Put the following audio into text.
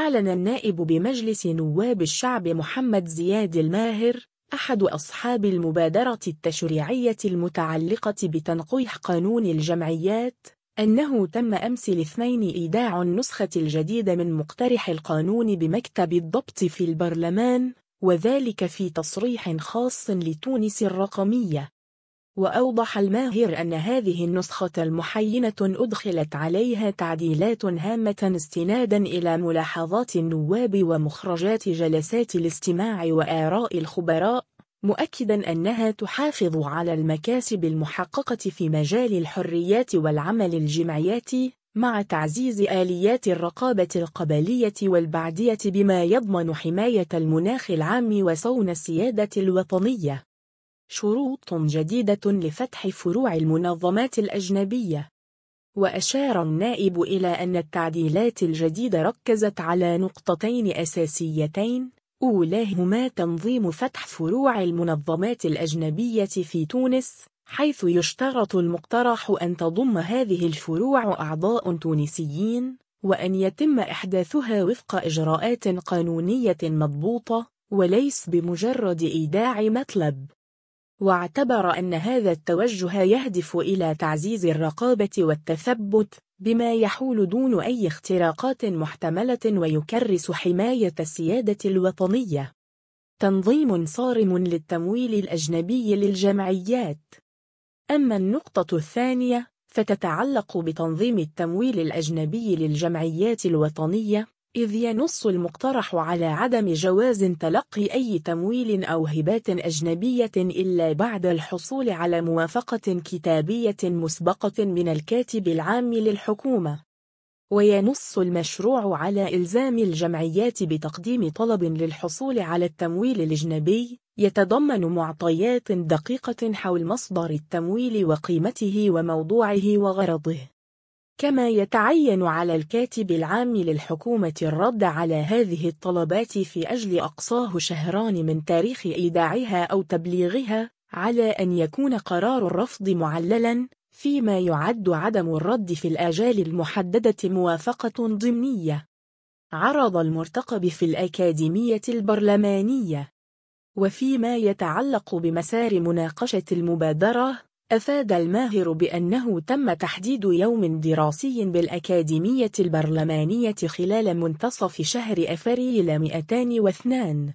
أعلن النائب بمجلس نواب الشعب محمد زياد الماهر أحد أصحاب المبادرة التشريعية المتعلقة بتنقيح قانون الجمعيات أنه تم أمس الاثنين إيداع النسخة الجديدة من مقترح القانون بمكتب الضبط في البرلمان، وذلك في تصريح خاص لتونس الرقمية. وأوضح الماهر أن هذه النسخة المحينة أدخلت عليها تعديلات هامة استنادا إلى ملاحظات النواب ومخرجات جلسات الاستماع وآراء الخبراء، مؤكدا أنها تحافظ على المكاسب المحققة في مجال الحريات والعمل الجمعياتي، مع تعزيز آليات الرقابة القبلية والبعدية بما يضمن حماية المناخ العام وصون السيادة الوطنية. شروط جديدة لفتح فروع المنظمات الأجنبية. وأشار النائب إلى أن التعديلات الجديدة ركزت على نقطتين أساسيتين، أولاهما تنظيم فتح فروع المنظمات الأجنبية في تونس، حيث يشترط المقترح أن تضم هذه الفروع أعضاء تونسيين، وأن يتم إحداثها وفق إجراءات قانونية مضبوطة، وليس بمجرد إيداع مطلب. واعتبر أن هذا التوجه يهدف إلى تعزيز الرقابة والتثبت، بما يحول دون أي اختراقات محتملة ويكرس حماية السيادة الوطنية. تنظيم صارم للتمويل الأجنبي للجمعيات. أما النقطة الثانية فتتعلق بتنظيم التمويل الأجنبي للجمعيات الوطنية، إذ ينص المقترح على عدم جواز تلقي أي تمويل أو هبات أجنبية إلا بعد الحصول على موافقة كتابية مسبقة من الكاتب العام للحكومة. وينص المشروع على إلزام الجمعيات بتقديم طلب للحصول على التمويل الأجنبي يتضمن معطيات دقيقة حول مصدر التمويل وقيمته وموضوعه وغرضه. كما يتعين على الكاتب العام للحكومة الرد على هذه الطلبات في أجل أقصاه شهران من تاريخ إيداعها أو تبليغها، على أن يكون قرار الرفض معللا، فيما يعد عدم الرد في الآجال المحددة موافقة ضمنية. عرض المرتقب في الأكاديمية البرلمانية. وفيما يتعلق بمسار مناقشة المبادرة، أفاد الماهر بأنه تم تحديد يوم دراسي بالأكاديمية البرلمانية خلال منتصف شهر أفريل 202